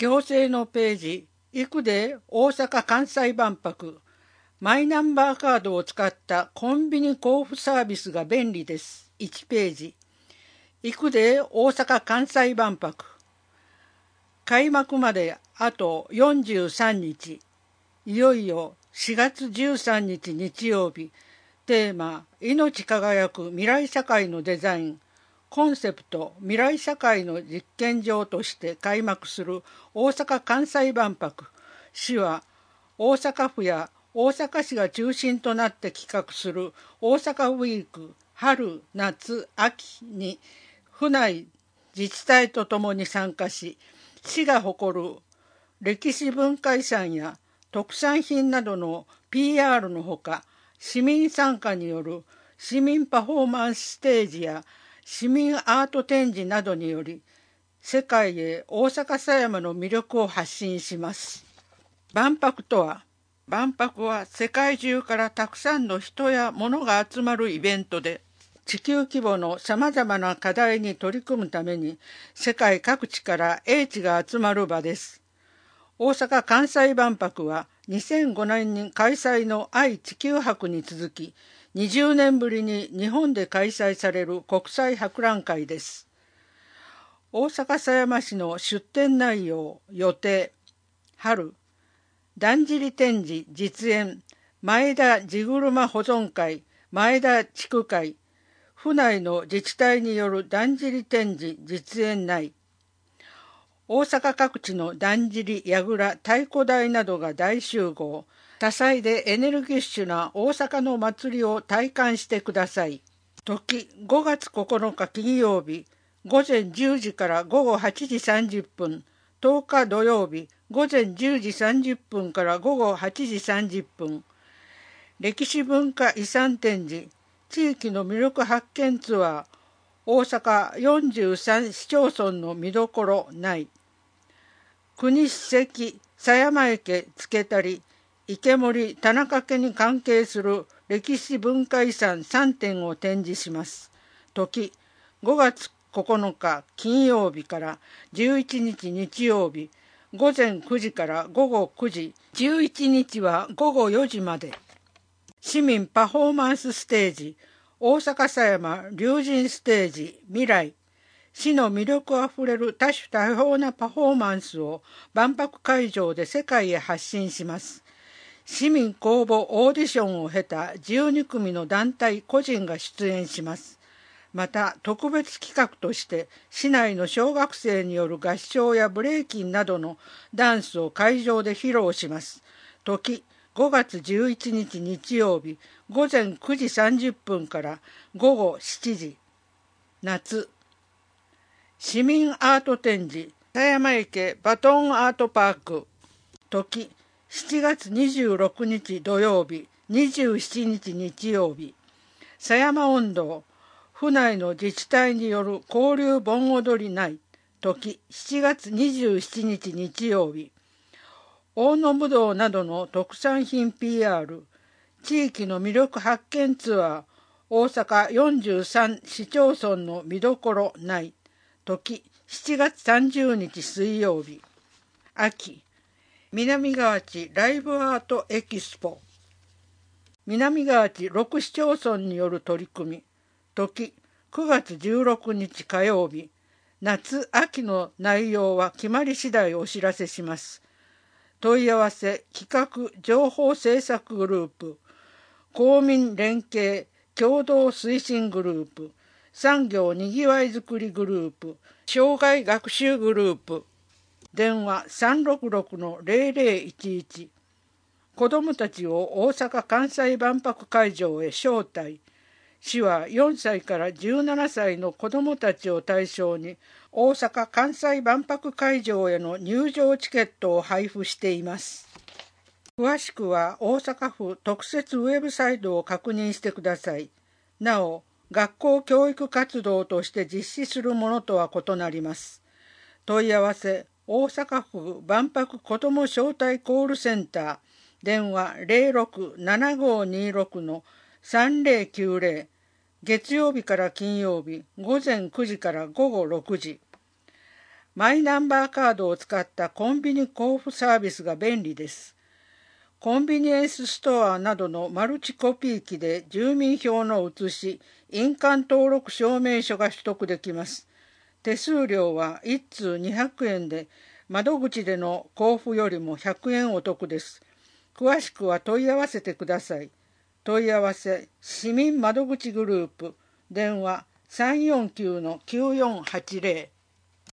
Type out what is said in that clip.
行政のページ、行くで大阪・関西万博。マイナンバーカードを使ったコンビニ交付サービスが便利です。1ページ。行くで大阪・関西万博。開幕まであと43日。いよいよ4月13日日曜日。テーマ、命輝く未来社会のデザイン。コンセプト、未来社会の実験場として開幕する大阪・関西万博。市は大阪府や大阪市が中心となって企画する大阪ウィーク春・夏・秋に府内自治体とともに参加し、市が誇る歴史文化遺産や特産品などの PR のほか、市民参加による市民パフォーマンスステージや市民アート展示などにより、世界へ大阪狭山の魅力を発信します。万博とは、万博は世界中からたくさんの人や物が集まるイベントで、地球規模のさまざまな課題に取り組むために、世界各地から英知が集まる場です。大阪・関西万博は2005年に開催の愛・地球博に続き、20年ぶりに日本で開催される国際博覧会です。大阪狭山市の出展内容、予定、春、だんじり展示実演、前田地車保存会、前田地区会、府内の自治体によるだんじり展示実演内、大阪各地のだんじり、櫓、太鼓台などが大集合、多彩でエネルギッシュな大阪の祭りを体感してください。時5月9日金曜日、午前10時から午後8時30分、10日土曜日、午前10時30分から午後8時30分、歴史文化遺産展示、地域の魅力発見ツアー、大阪43市町村の見どころ内、国史跡、狭山池つけたり、池森、田中家に関係する歴史文化遺産3点を展示します。時5月9日金曜日から11日日曜日、午前9時から午後9時、11日は午後4時まで。市民パフォーマンスステージ、大阪狭山龍神ステージ未来。市の魅力あふれる多種多様なパフォーマンスを万博会場で世界へ発信します。市民公募オーディションを経た12組の団体個人が出演します。また特別企画として市内の小学生による合唱やブレイキンなどのダンスを会場で披露します。時5月11日日曜日午前9時30分から午後7時。夏、市民アート展示狭山池バトンアートパーク。時7月26日土曜日27日日曜日、狭山音頭、府内の自治体による交流盆踊り内。時7月27日日曜日、大野ぶどうなどの特産品 PR、地域の魅力発見ツアー、大阪43市町村の見どころ内。時7月30日水曜日、秋、南河内ライブアートエキスポ。南河内6市町村による取り組み。時9月16日火曜日、夏秋の内容は決まり次第お知らせします。問い合わせ企画情報制作グループ、公民連携共同推進グループ、産業にぎわいづくりグループ、障害学習グループ。電話366-0011。子どもたちを大阪・関西万博会場へ招待。市は4歳から17歳の子どもたちを対象に大阪・関西万博会場への入場チケットを配布しています。詳しくは大阪府特設ウェブサイトを確認してください。なお、学校教育活動として実施するものとは異なります。問い合わせ大阪府万博子ども招待コールセンター、電話067526-3090、月曜日から金曜日午前9時から午後6時。 マイナンバーカードを使ったコンビニ交付サービスが便利です。コンビニエンスストアなどのマルチコピー機で住民票の写し、印鑑登録証明書が取得できます。手数料は1通200円で、窓口での交付よりも100円お得です。詳しくは問い合わせてください。問い合わせ、市民窓口グループ、電話349-9480